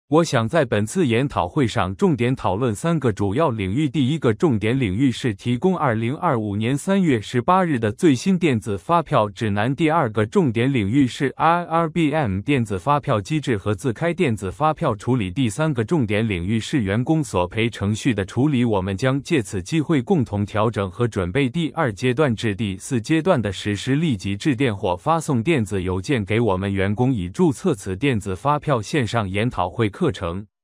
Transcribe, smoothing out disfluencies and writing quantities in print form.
我想在本次研讨会上重点讨论3个主要领域。第一个重点领域是提供2025年3月18日的最新电子发票指南。第二个重点领域是 IRBM 电子发票机制和自开电子发票处理。第三个重点领域是员工索赔程序的处理。我们将借此机会共同调整和准备第2阶段至第4阶段的实施，立即致电或发送电子邮件给我们员工，以注册此电子发票线上研讨会课程。